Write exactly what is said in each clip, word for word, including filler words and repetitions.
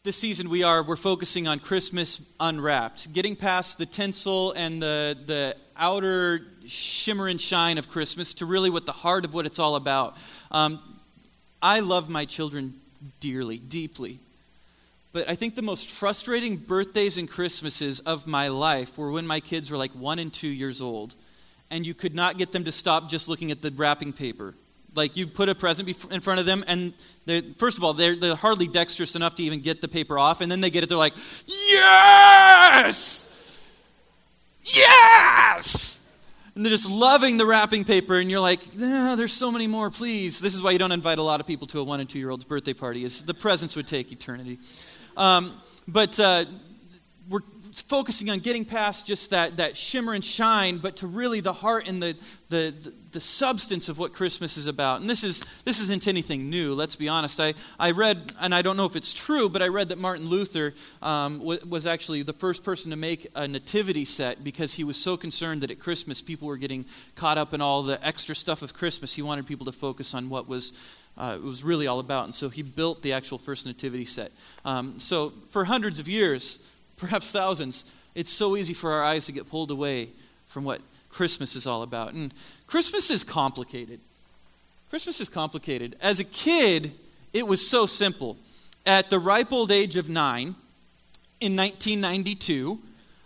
this season we are, we're focusing on Christmas unwrapped, getting past the tinsel and the, the outer shimmer and shine of Christmas to really what the heart of what it's all about. Um, I love my children dearly, deeply. But I think the most frustrating birthdays and Christmases of my life were when my kids were like one and two years old, and you could not get them to stop just looking at the wrapping paper. Like, you put a present in front of them, and first of all, they're, they're hardly dexterous enough to even get the paper off, and then they get it, they're like, yes! Yes! And they're just loving the wrapping paper, and you're like, yeah, there's so many more, please. This is why you don't invite a lot of people to a one- and two-year-old's birthday party, is the presents would take eternity. Um, but uh, we're focusing on getting past just that, that shimmer and shine, but to really the heart and the, the, the, the substance of what Christmas is about. And this is this isn't anything new, let's be honest. I, I read, and I don't know if it's true, but I read that Martin Luther um, w- was actually the first person to make a nativity set because he was so concerned that at Christmas people were getting caught up in all the extra stuff of Christmas. He wanted people to focus on what was uh, it was really all about. And so he built the actual first nativity set. Um, so for hundreds of years, perhaps thousands, it's so easy for our eyes to get pulled away from what Christmas is all about. And Christmas is complicated. Christmas is complicated. As a kid, it was so simple. At the ripe old age of nine, in nineteen ninety-two,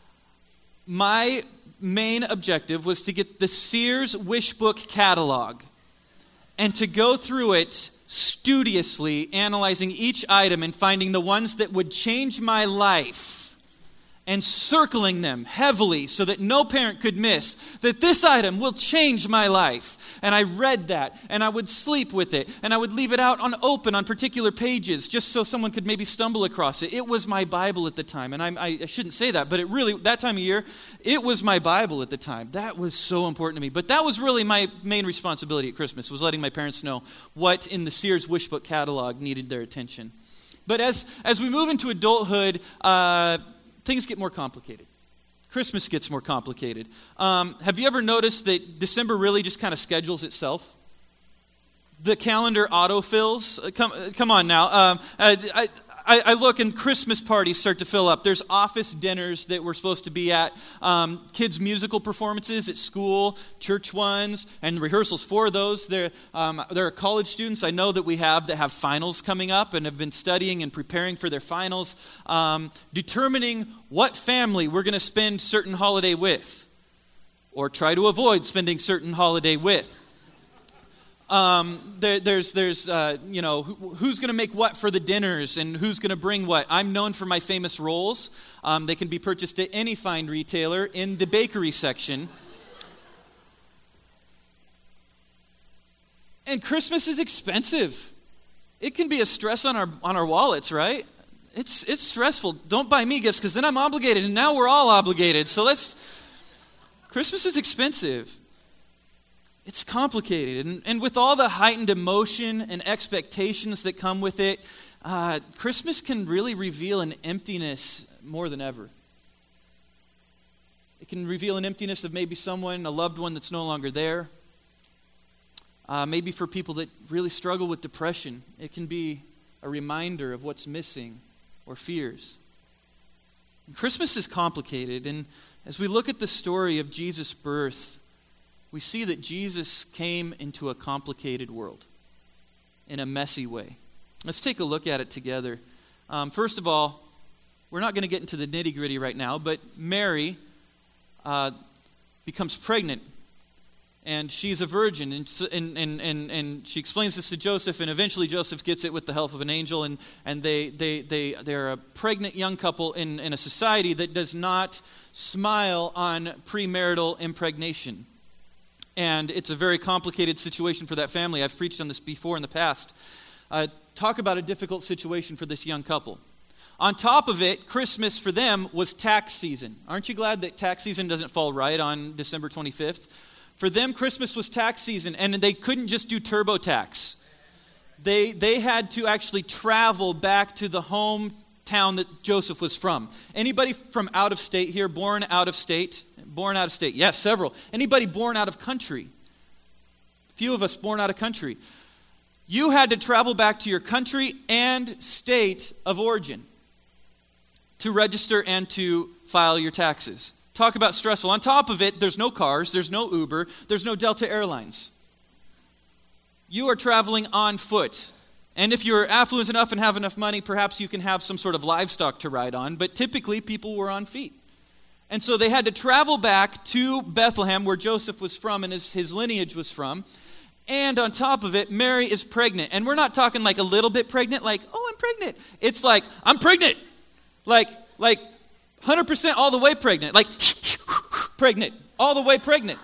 my main objective was to get the Sears Wish Book catalog and to go through it studiously, analyzing each item and finding the ones that would change my life, and circling them heavily so that no parent could miss that this item will change my life. And I read that, and I would sleep with it, and I would leave it out on open on particular pages just so someone could maybe stumble across it. It was my Bible at the time, and I, I shouldn't say that, but it really, that time of year, it was my Bible at the time. That was so important to me. But that was really my main responsibility at Christmas, was letting my parents know what in the Sears Wish Book catalog needed their attention. But as, as we move into adulthood, uh, things get more complicated. Christmas gets more complicated. Um, have you ever noticed that December really just kind of schedules itself? The calendar autofills. Uh, come, uh, come on now. Um, uh, I, I, I look and Christmas parties start to fill up. There's office dinners that we're supposed to be at, um, kids' musical performances at school, church ones, and rehearsals for those. There, um, there are college students I know that we have that have finals coming up and have been studying and preparing for their finals, um, determining what family we're going to spend certain holiday with, or try to avoid spending certain holiday with. Um, there, there's, there's, uh, you know, who, who's going to make what for the dinners and who's going to bring what. I'm known for my famous rolls. Um, they can be purchased at any fine retailer in the bakery section. And Christmas is expensive. It can be a stress on our on our wallets, right? It's it's stressful. Don't buy me gifts because then I'm obligated, and now we're all obligated. So let's. Christmas is expensive. It's complicated, and, and with all the heightened emotion and expectations that come with it, uh, Christmas can really reveal an emptiness more than ever. It can reveal an emptiness of maybe someone, a loved one that's no longer there. Uh, maybe for people that really struggle with depression, it can be a reminder of what's missing or fears. And Christmas is complicated, and as we look at the story of Jesus' birth, we see that Jesus came into a complicated world in a messy way. Let's take a look at it together. Um, first of all, we're not going to get into the nitty-gritty right now, but Mary uh, becomes pregnant, and she's a virgin, and, and, and, and, and she explains this to Joseph, and eventually Joseph gets it with the help of an angel, and, and they, they, they, they're a pregnant young couple in, in a society that does not smile on premarital impregnation. And it's a very complicated situation for that family. I've preached on this before in the past. Uh, talk about a difficult situation for this young couple. On top of it, Christmas for them was tax season. Aren't you glad that tax season doesn't fall right on December twenty-fifth? For them, Christmas was tax season, and they couldn't just do TurboTax. They, they had to actually travel back to the hometown that Joseph was from. Anybody from out of state here, born out of state? Born out of state. Yes, several. Anybody born out of country? Few of us born out of country. You had to travel back to your country and state of origin. to register and to file your taxes. Talk about stressful. On top of it, there's no cars, there's no Uber, there's no Delta Airlines. You are traveling on foot. And if you're affluent enough and have enough money, perhaps you can have some sort of livestock to ride on. But typically, people were on feet. And so they had to travel back to Bethlehem, where Joseph was from and his, his lineage was from. And on top of it, Mary is pregnant. And we're not talking like a little bit pregnant, like, oh, I'm pregnant. It's like, I'm pregnant. Like, like one hundred percent all the way pregnant. Like, pregnant. All the way pregnant.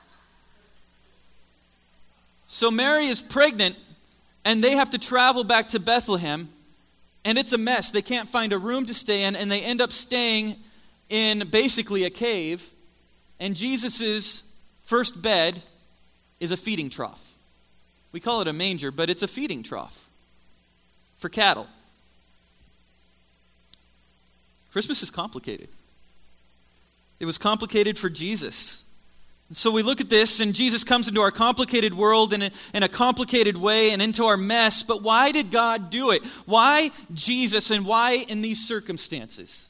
So Mary is pregnant, and they have to travel back to Bethlehem, and it's a mess. They can't find a room to stay in, and they end up staying in basically a cave, and Jesus' first bed is a feeding trough. We call it a manger, but it's a feeding trough for cattle. Christmas is complicated. It was complicated for Jesus. And so we look at this, and Jesus comes into our complicated world in a, in a complicated way and into our mess. But why did God do it? Why Jesus, and why in these circumstances?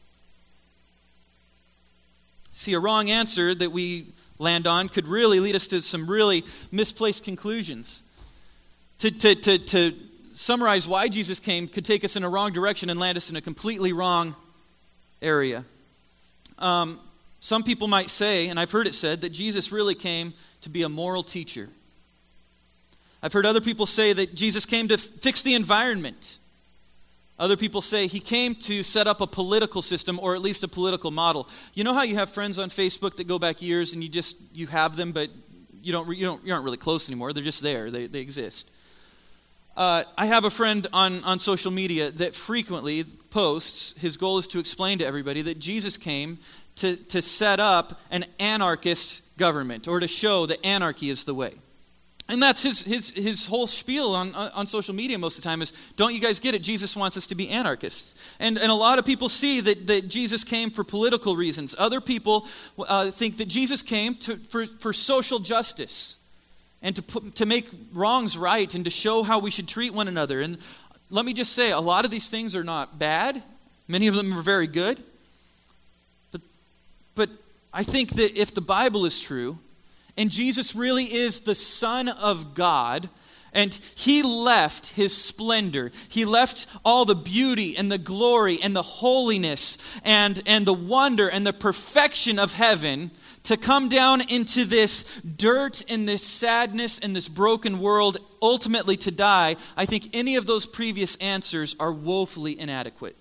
See, a wrong answer that we land on could really lead us to some really misplaced conclusions. To, to, to, to summarize why Jesus came could take us in a wrong direction and land us in a completely wrong area. Um... Some people might say, and I've heard it said, that Jesus really came to be a moral teacher. I've heard other people say that Jesus came to fix the environment. Other people say he came to set up a political system, or at least a political model. You know how you have friends on Facebook that go back years and you just, you have them, but you don't, you don't, you aren't really close anymore. They're just there. They, they exist. Uh, I have a friend on, on social media that frequently posts, his goal is to explain to everybody that Jesus came to, to set up an anarchist government, or to show that anarchy is the way. And that's his his his whole spiel on, on social media most of the time is, don't you guys get it? Jesus wants us to be anarchists. And and a lot of people see that, that Jesus came for political reasons. Other people uh, think that Jesus came to, for, for social justice, and to put, to make wrongs right, and to show how we should treat one another. And let me just say, a lot of these things are not bad. Many of them are very good. But, but I think that if the Bible is true, and Jesus really is the Son of God, and he left his splendor, he left all the beauty and the glory and the holiness and, and the wonder and the perfection of heaven to come down into this dirt and this sadness and this broken world, ultimately to die. I think any of those previous answers are woefully inadequate.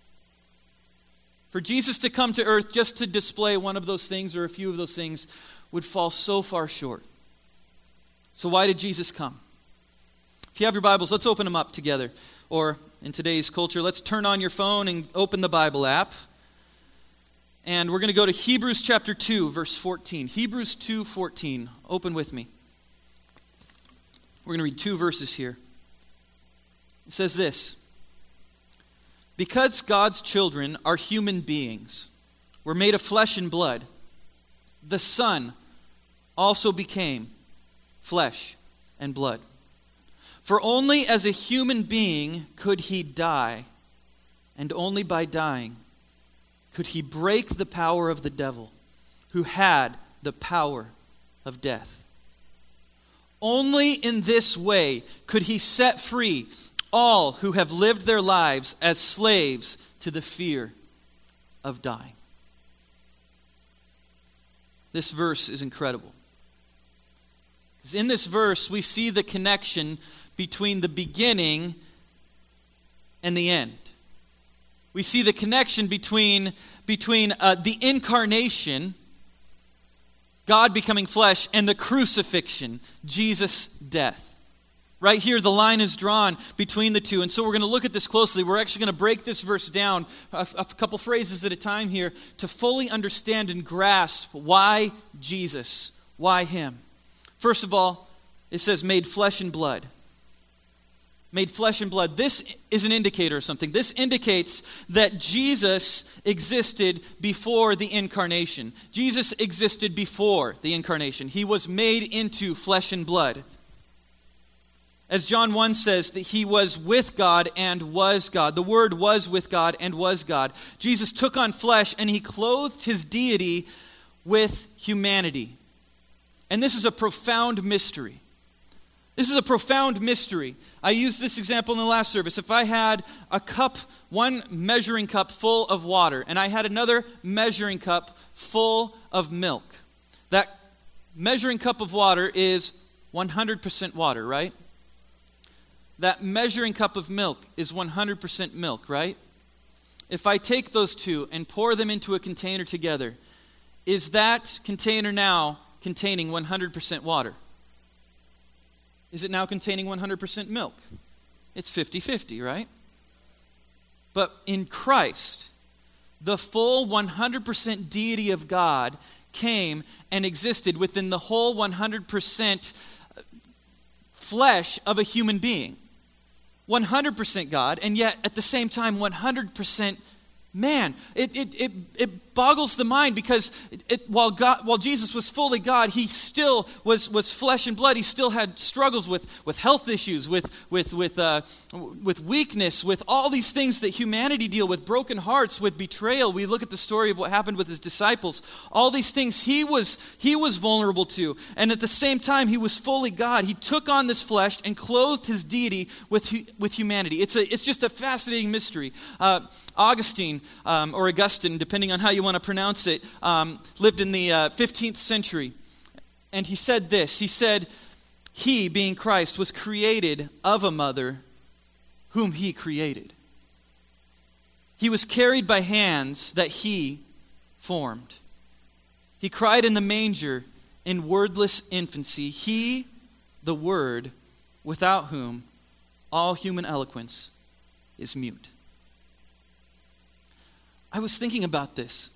For Jesus to come to earth just to display one of those things or a few of those things would fall so far short. So why did Jesus come? If you have your Bibles, let's open them up together. Or in today's culture, let's turn on your phone and open the Bible app. And we're going to go to Hebrews chapter two, verse fourteen. Hebrews two fourteen. Open with me. We're going to read two verses here. It says this: because God's children are human beings, we're made of flesh and blood, the Son also became flesh and blood. For only as a human being could he die, and only by dying could he break the power of the devil, who had the power of death. Only in this way could he set free all who have lived their lives as slaves to the fear of dying. This verse is incredible. Because in this verse, we see the connection between the beginning and the end. We see the connection between, between uh, the incarnation, God becoming flesh, and the crucifixion, Jesus' death. Right here, the line is drawn between the two. And so we're going to look at this closely. We're actually going to break this verse down a, a couple phrases at a time here to fully understand and grasp why Jesus, why him. First of all, it says made flesh and blood. Made flesh and blood. This is an indicator of something. This indicates that Jesus existed before the incarnation. Jesus existed before the incarnation. He was made into flesh and blood. As John one says, that he was with God and was God. The Word was with God and was God. Jesus took on flesh and he clothed his deity with humanity. And this is a profound mystery. This is a profound mystery. I used this example in the last service. If I had a cup, one measuring cup full of water, and I had another measuring cup full of milk, that measuring cup of water is one hundred percent water, right? That measuring cup of milk is one hundred percent milk, right? If I take those two and pour them into a container together, is that container now containing one hundred percent water? Is it now containing one hundred percent milk? It's fifty-fifty, right? But in Christ, the full one hundred percent deity of God came and existed within the whole one hundred percent flesh of a human being. one hundred percent God, and yet at the same time one hundred percent man. It it it, it boggles the mind because it, it, while God, while Jesus was fully God, he still was was flesh and blood. He still had struggles with, with health issues, with with with uh, with weakness, with all these things that humanity deal with, broken hearts, with betrayal. We look at the story of what happened with his disciples. All these things he was he was vulnerable to, and at the same time he was fully God. He took on this flesh and clothed his deity with with humanity. It's a it's just a fascinating mystery. Uh, Augustine um, or Augustine, depending on how you want to pronounce it, um, lived in the uh, fifteenth century. And he said this. He said, he, being Christ, was created of a mother whom he created. He was carried by hands that he formed. He cried in the manger in wordless infancy. He, the Word, without whom all human eloquence is mute. I was thinking about this.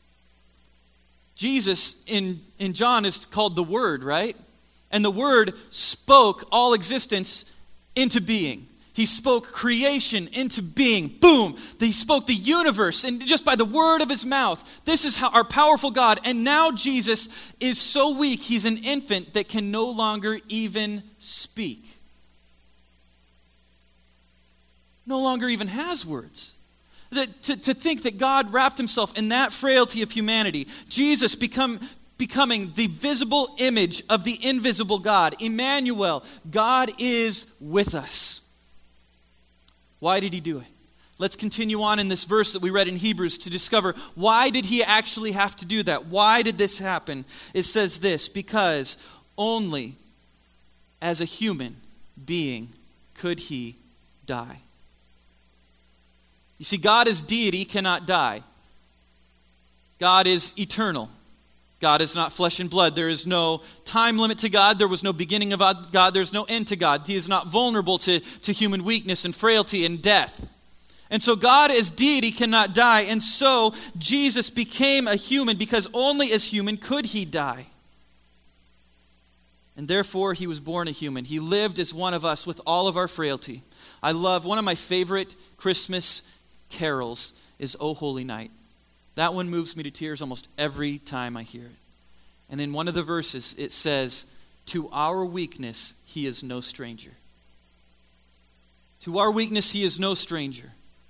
Jesus in, in John is called the Word, right? And the Word spoke all existence into being. He spoke creation into being. Boom! He spoke the universe, and just by the word of his mouth. This is how our powerful God. And now Jesus is so weak, he's an infant that can no longer even speak. No longer even has words. That, to, to think that God wrapped himself in that frailty of humanity, Jesus become, becoming the visible image of the invisible God, Emmanuel, God is with us. Why did he do it? Let's continue on in this verse that we read in Hebrews to discover why did he actually have to do that? Why did this happen? It says this, because only as a human being could he die. You see, God as deity cannot die. God is eternal. God is not flesh and blood. There is no time limit to God. There was no beginning of God. There's no end to God. He is not vulnerable to, to human weakness and frailty and death. And so God as deity cannot die. And so Jesus became a human because only as human could he die. And therefore he was born a human. He lived as one of us with all of our frailty. I love, one of my favorite Christmas carols is O Holy Night. That one moves me to tears almost every time I hear it. And in one of the verses it says, to our weakness he is no stranger. To our weakness he is no stranger.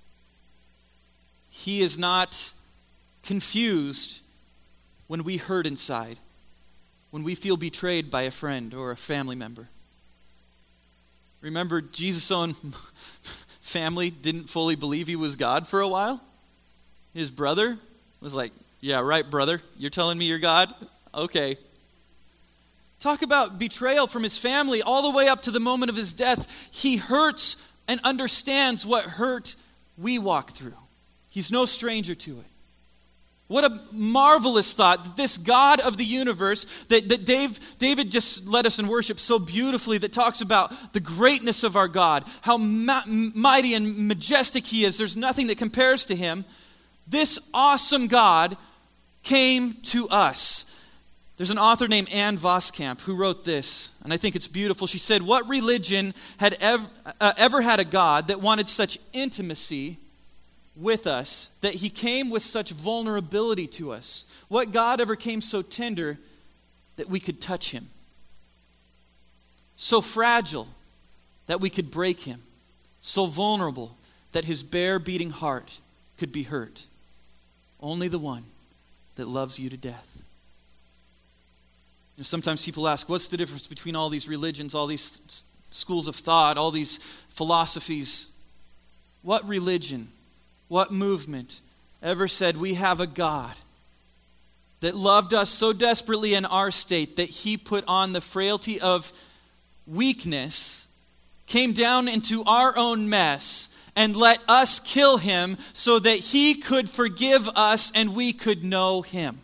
He is not confused when we hurt inside, when we feel betrayed by a friend or a family member. Remember, Jesus' own family didn't fully believe he was God for a while. His brother was like, yeah, right, brother. You're telling me you're God? Okay. Talk about betrayal from his family all the way up to the moment of his death. He hurts and understands what hurt we walk through. He's no stranger to it. What a marvelous thought that this God of the universe that, that Dave, David just led us in worship so beautifully, that talks about the greatness of our God, how ma- mighty and majestic he is. There's nothing that compares to him. This awesome God came to us. There's an author named Anne Voskamp who wrote this, and I think it's beautiful. She said, what religion had ever, uh, ever had a God that wanted such intimacy with us, that he came with such vulnerability to us? What God ever came so tender that we could touch him? So fragile that we could break him, so vulnerable that his bare beating heart could be hurt. Only the one that loves you to death. You know, sometimes people ask, what's the difference between all these religions, all these s- schools of thought, all these philosophies? What religion, what movement ever said we have a God that loved us so desperately in our state that he put on the frailty of weakness, came down into our own mess, and let us kill him so that he could forgive us and we could know him?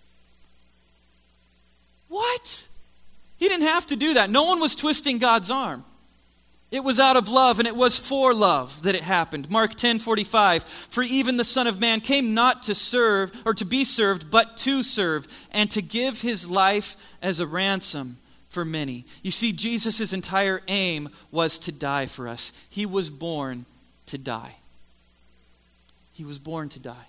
What? He didn't have to do that. No one was twisting God's arm. It was out of love, and it was for love that it happened. Mark ten forty-five, for even the Son of Man came not to serve, or to be served, but to serve, and to give his life as a ransom for many. You see, Jesus' entire aim was to die for us. He was born to die. He was born to die.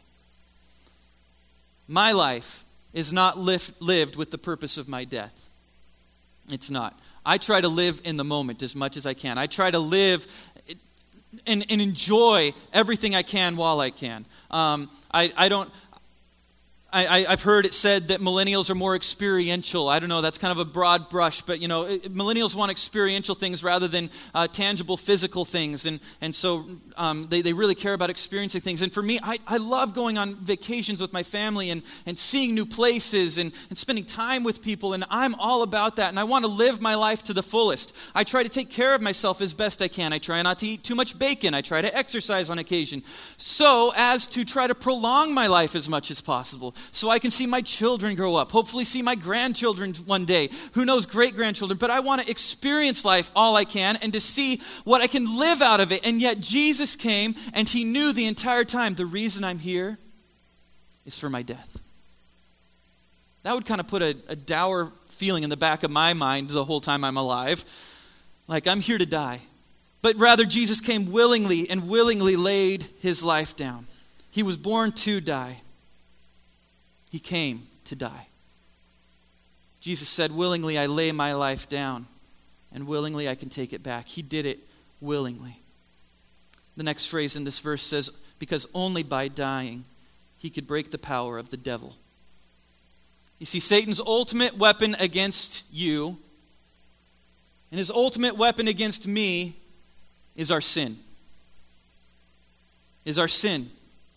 My life is not live, lived with the purpose of my death. It's not. I try to live in the moment as much as I can. I try to live and, and enjoy everything I can while I can. Um, I, I don't... I, I've heard it said that millennials are more experiential. I don't know, that's kind of a broad brush, but you know, it, millennials want experiential things rather than uh, tangible physical things, and and so um, they, they really care about experiencing things. And for me, I, I love going on vacations with my family and, and seeing new places and, and spending time with people, and I'm all about that, and I want to live my life to the fullest. I try to take care of myself as best I can. I try not to eat too much bacon. I try to exercise on occasion, so as to try to prolong my life as much as possible, so I can see my children grow up, hopefully see my grandchildren one day, who knows, great-grandchildren. But I want to experience life all I can and to see what I can live out of it. And yet Jesus came, and he knew the entire time, the reason I'm here is for my death. That would kind of put a, a dour feeling in the back of my mind the whole time I'm alive, like I'm here to die. But rather, Jesus came willingly and willingly laid his life down. He was born to die. He came to die. Jesus said, willingly I lay my life down, and willingly I can take it back. He did it willingly. The next phrase in this verse says, because only by dying he could break the power of the devil. You see, Satan's ultimate weapon against you and his ultimate weapon against me is our sin. Is our sin.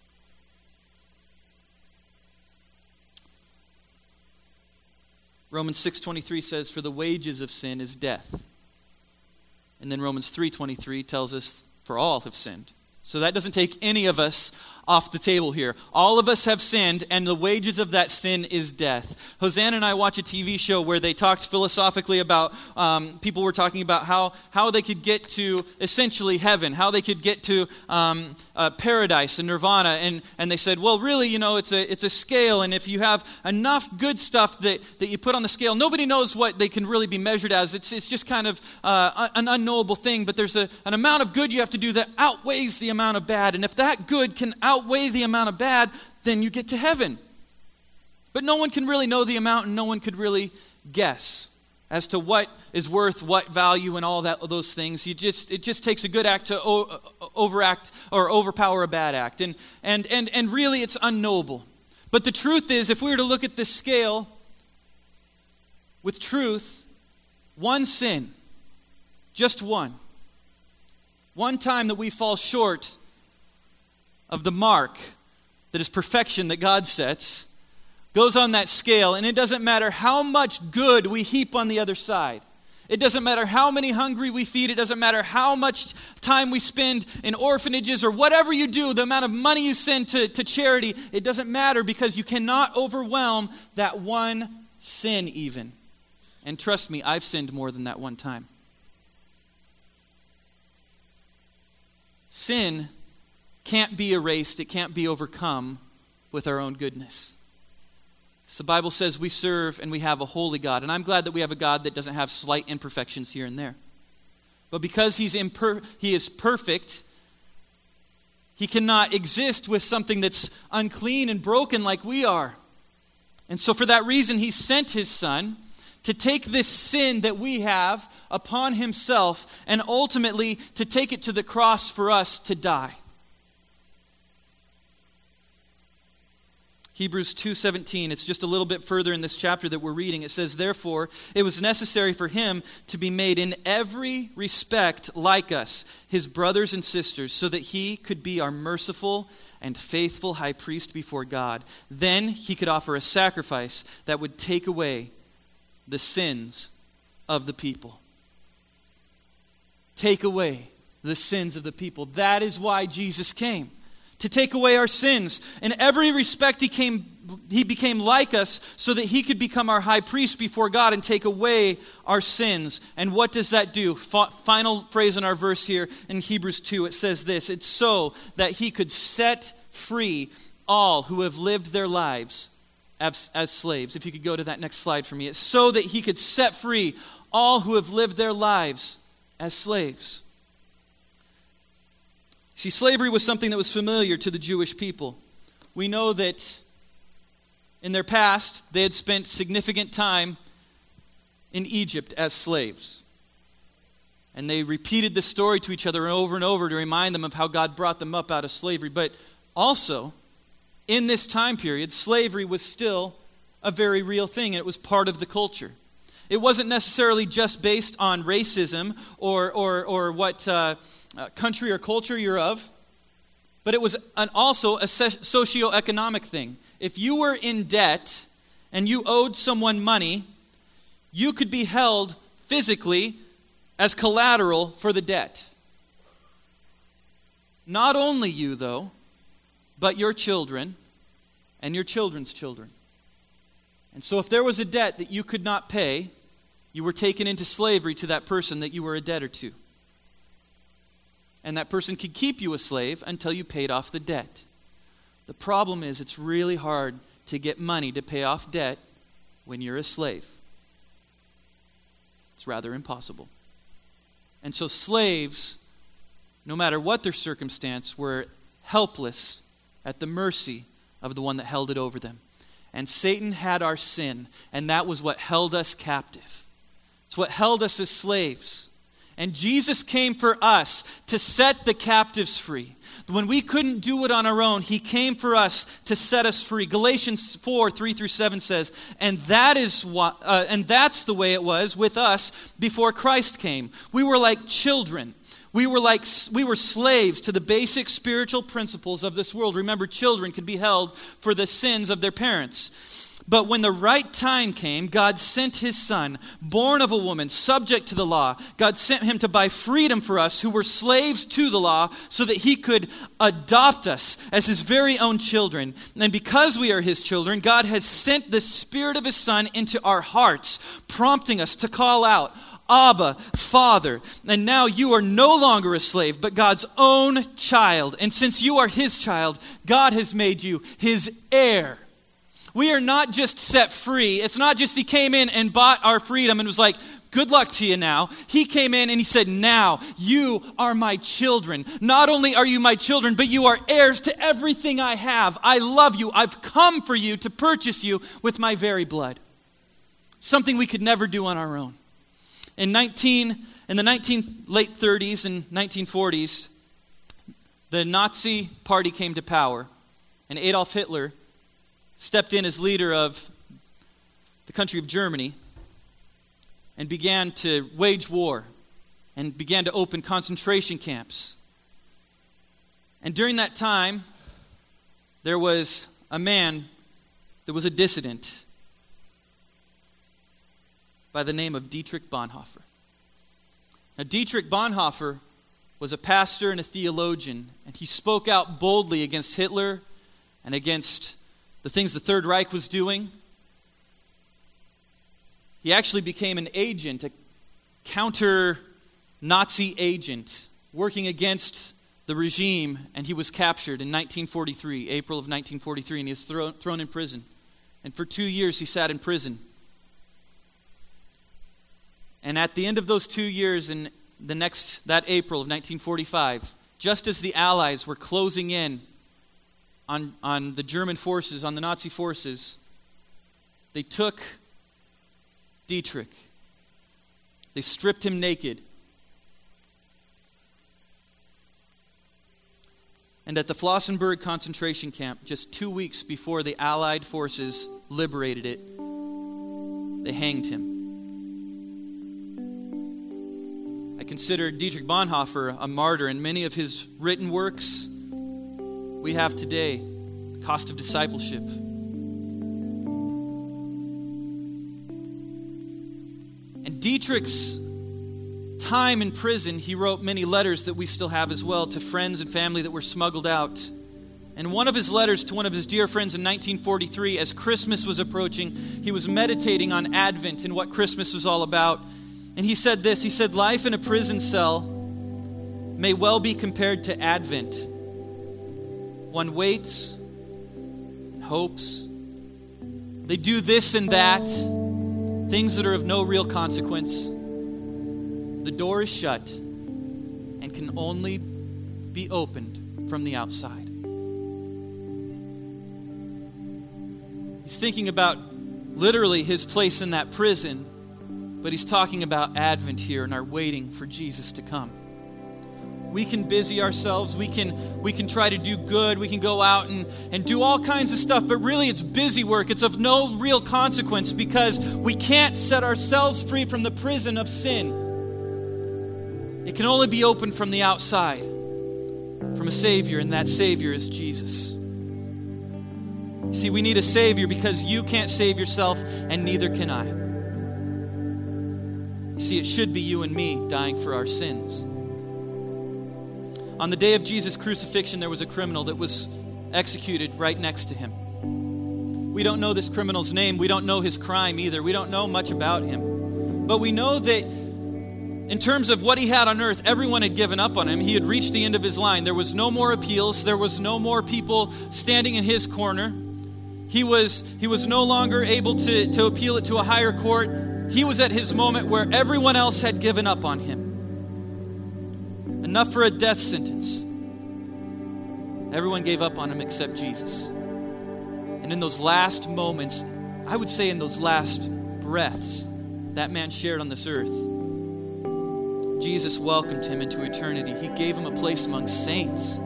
Romans six twenty-three says, for the wages of sin is death. And then Romans three twenty-three tells us, for all have sinned. So that doesn't take any of us off the table here. All of us have sinned, and the wages of that sin is death. Hosanna and I watch a T V show where they talked philosophically about, um, people were talking about how, how they could get to essentially heaven, how they could get to um, uh, paradise and nirvana. And, and they said, well, really, you know, it's a it's a scale, and if you have enough good stuff that, that you put on the scale, nobody knows what they can really be measured as. It's, it's just kind of uh, an unknowable thing, but there's a, an amount of good you have to do that outweighs the amount of bad. And if that good can outweigh the amount of bad, then you get to heaven. But no one can really know the amount, and no one could really guess as to what is worth what value and all that those things. You just it just takes a good act to o- overact or overpower a bad act. And and and and really it's unknowable. But the truth is, if we were to look at this scale with truth, one sin, just one, one time that we fall short of the mark that is perfection that God sets, goes on that scale, and it doesn't matter how much good we heap on the other side. It doesn't matter how many hungry we feed. It doesn't matter how much time we spend in orphanages or whatever you do, the amount of money you send to, to charity. It doesn't matter, because you cannot overwhelm that one sin even. And trust me, I've sinned more than that one time. Sin can't be erased, it can't be overcome with our own goodness. So the Bible says we serve and we have a holy God, and I'm glad that we have a God that doesn't have slight imperfections here and there. But because he's imper- he is perfect, he cannot exist with something that's unclean and broken like we are. And so for that reason, he sent his son to take this sin that we have upon himself and ultimately to take it to the cross for us to die. Hebrews two seventeen, it's just a little bit further in this chapter that we're reading. It says, therefore, it was necessary for him to be made in every respect like us, his brothers and sisters, so that he could be our merciful and faithful high priest before God. Then he could offer a sacrifice that would take away the sins of the people. Take away the sins of the people. That is why Jesus came. To take away our sins. In every respect, he came, he became like us so that he could become our high priest before God and take away our sins. And what does that do? F- final phrase in our verse here in Hebrews two, it says this, it's so that he could set free all who have lived their lives as, as slaves. If you could go to that next slide for me. It's so that he could set free all who have lived their lives as slaves. See, slavery was something that was familiar to the Jewish people. We know that in their past, they had spent significant time in Egypt as slaves. And they repeated the story to each other over and over to remind them of how God brought them up out of slavery. But also, in this time period, slavery was still a very real thing, and it was part of the culture. It wasn't necessarily just based on racism or or or what uh, uh, country or culture you're of, but it was an, also a socioeconomic thing. If you were in debt and you owed someone money, you could be held physically as collateral for the debt. Not only you, though, but your children and your children's children. And so if there was a debt that you could not pay, you were taken into slavery to that person that you were a debtor to. And that person could keep you a slave until you paid off the debt. The problem is it's really hard to get money to pay off debt when you're a slave. It's rather impossible. And so slaves, no matter what their circumstance, were helpless at the mercy of the one that held it over them. And Satan had our sin, and that was what held us captive. It's what held us as slaves. And Jesus came for us to set the captives free. When we couldn't do it on our own, he came for us to set us free. Galatians four, three through seven says, and that is what, uh, and that's the way it was with us before Christ came. We were like children. We were like we were slaves to the basic spiritual principles of this world. Remember, children could be held for the sins of their parents. But when the right time came, God sent his son, born of a woman, subject to the law. God sent him to buy freedom for us who were slaves to the law so that he could adopt us as his very own children. And because we are his children, God has sent the Spirit of his Son into our hearts, prompting us to call out, Abba, Father. And now you are no longer a slave, but God's own child. And since you are his child, God has made you his heir. We are not just set free. It's not just he came in and bought our freedom and was like, good luck to you now. He came in and he said, now you are my children. Not only are you my children, but you are heirs to everything I have. I love you. I've come for you to purchase you with my very blood. Something we could never do on our own. In nineteen in the nineteen late thirties and nineteen forties, the Nazi party came to power, and Adolf Hitler stepped in as leader of the country of Germany and began to wage war and began to open concentration camps. And during that time, there was a man that was a dissident by the name of Dietrich Bonhoeffer. Now, Dietrich Bonhoeffer was a pastor and a theologian, and he spoke out boldly against Hitler and against the things the Third Reich was doing. He actually became an agent, a counter-Nazi agent, working against the regime, and he was captured in nineteen forty-three, April of nineteen forty-three, and he was thrown, thrown in prison. And for two years he sat in prison. And at the end of those two years, in the next, that April of nineteen forty-five, just as the Allies were closing in on, on the German forces, on the Nazi forces, they took Dietrich. They stripped him naked. And at the Flossenburg concentration camp, just two weeks before the Allied forces liberated it, they hanged him. I consider Dietrich Bonhoeffer a martyr, and many of his written works we have today, The Cost of Discipleship. And Dietrich's time in prison, he wrote many letters that we still have as well to friends and family that were smuggled out. And one of his letters to one of his dear friends in nineteen forty-three, as Christmas was approaching, he was meditating on Advent and what Christmas was all about. And he said this, he said, life in a prison cell may well be compared to Advent. One waits and hopes. They do this and that, things that are of no real consequence. The door is shut and can only be opened from the outside. He's thinking about literally his place in that prison, but he's talking about Advent here and our waiting for Jesus to come. We can busy ourselves. We can we can try to do good. We can go out and, and do all kinds of stuff, but really it's busy work. It's of no real consequence because we can't set ourselves free from the prison of sin. It can only be opened from the outside, from a Savior, and that Savior is Jesus. See, we need a Savior because you can't save yourself, and neither can I. You see, it should be you and me dying for our sins. On the day of Jesus' crucifixion, there was a criminal that was executed right next to him. We don't know this criminal's name. We don't know his crime either. We don't know much about him. But we know that in terms of what he had on earth, everyone had given up on him. He had reached the end of his line. There was no more appeals. There was no more people standing in his corner. He was, he was no longer able to, to appeal it to a higher court. He was at his moment where everyone else had given up on him. Enough for a death sentence. Everyone gave up on him except Jesus. And in those last moments, I would say in those last breaths that man shared on this earth, Jesus welcomed him into eternity. He gave him a place among saints.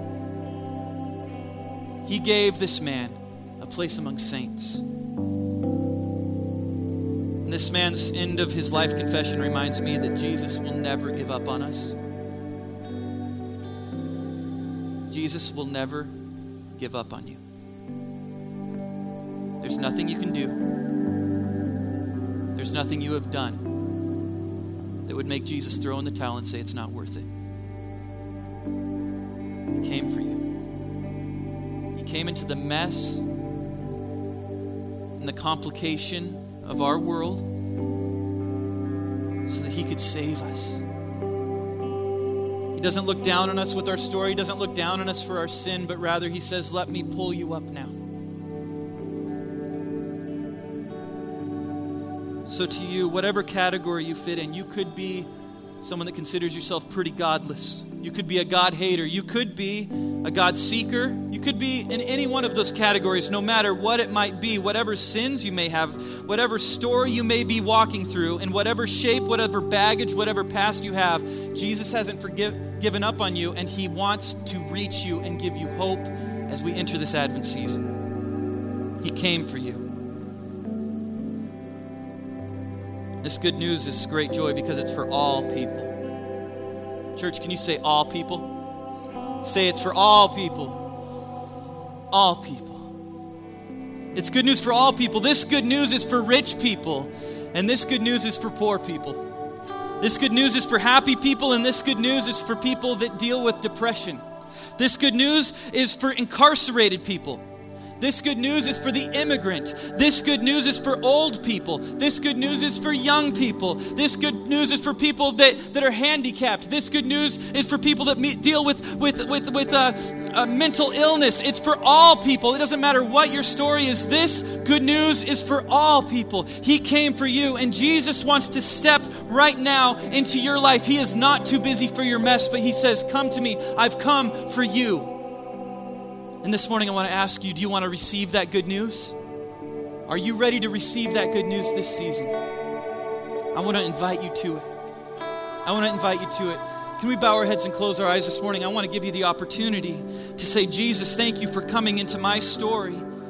He gave this man a place among saints. And this man's end of his life confession reminds me that Jesus will never give up on us. Jesus will never give up on you. There's nothing you can do. There's nothing you have done that would make Jesus throw in the towel and say it's not worth it. He came for you. He came into the mess and the complication of our world so that he could save us. He doesn't look down on us with our story. He doesn't look down on us for our sin, but rather he says, let me pull you up now. So to you, whatever category you fit in, you could be someone that considers yourself pretty godless. You could be a God hater. You could be a God seeker. You could be in any one of those categories, no matter what it might be, whatever sins you may have, whatever story you may be walking through, in whatever shape, whatever baggage, whatever past you have, Jesus hasn't forgive, given up on you, and he wants to reach you and give you hope as we enter this Advent season. He came for you. This good news is great joy because it's for all people. Church, can you say all people? Say it's for all people. All people. It's good news for all people. This good news is for rich people, and this good news is for poor people. This good news is for happy people, and this good news is for people that deal with depression. This good news is for incarcerated people. This good news is for the immigrant. This good news is for old people. This good news is for young people. This good news is for people that, that are handicapped. This good news is for people that meet, deal with, with, with, with uh, uh, mental illness. It's for all people. It doesn't matter what your story is. This good news is for all people. He came for you, and Jesus wants to step right now into your life. He is not too busy for your mess, but he says, come to me. I've come for you. And this morning I want to ask you, do you want to receive that good news? Are you ready to receive that good news this season? I want to invite you to it. I want to invite you to it. Can we bow our heads and close our eyes this morning? I want to give you the opportunity to say, Jesus, thank you for coming into my story.